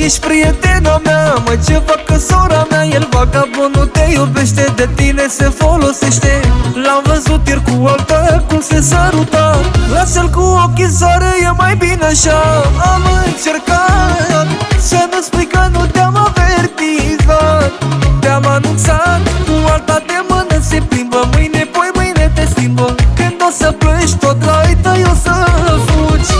ești prietena mea, mă, ce fac că sora mea? El vagabond nu te iubește, de tine se folosește. L-am văzut ieri cu alta, cum se săruta. Lasă-l cu ochisoare, e mai bine așa. Am încercat să nu spui că nu te-am avertizat. Te-am anunțat, cu alta de mână se plimbă. Mâine, poi mâine te schimbă. Când o să pleci tot la ei tăi o să fugi.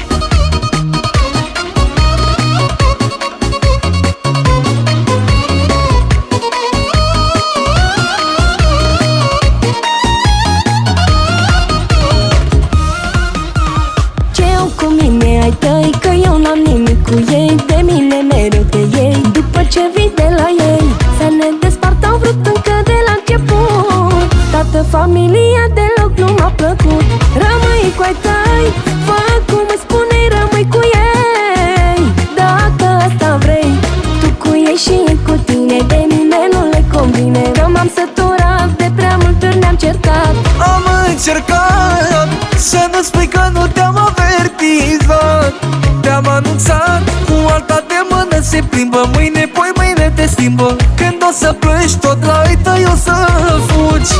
Ai tăi, că eu n-am nimic cu ei. De mine mereu te iei. După ce vii de la ei, să ne despart au vrut încă de la început. Toată familia deloc nu m-a plăcut. Rămâi cu ai tăi, fă cum îți spune-i, rămâi cu ei. Dacă asta vrei, tu cu ei și ei cu tine. De mine nu le convine, că m-am săturat, de prea multe ori ne-am certat. Am încercat să nu spui că nu te-am avertizat. Te-am anunțat, cu alta de mână se plimbă. Mâine, poi mâine te schimbă. Când o să pleci tot la ei tăi o să fugi.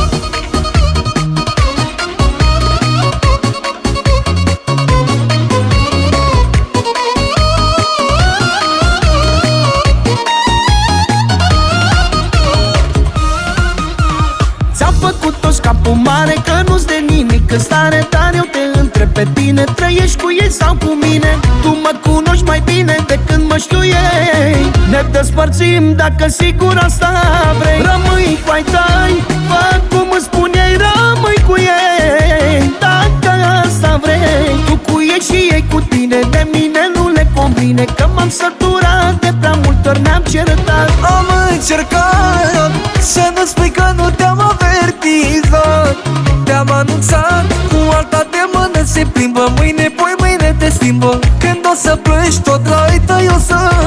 Ți-am făcut toți capul mare, că nu-ți de nimic în stare. Dar eu te întreb pe tine, trăiești cu ei sau cu mine? Tu mă cunoști mai bine de când mă știu ei. Ne despărțim dacă sigur asta vrei. Rămâi cu ai tăi, fă cum îți spun ei, rămâi cu ei. Dacă asta vrei, tu cu ei și ei cu tine. De mine nu le convine, că m-am săturat, de prea multe ori ne-am certat. Am încercat să nu spui că nu te-am avertizat. Te-am anunțat, cu alta de mână se plimbă. Mâine, poi mâine te schimbă. Când o să pleci tot la ei tăi o să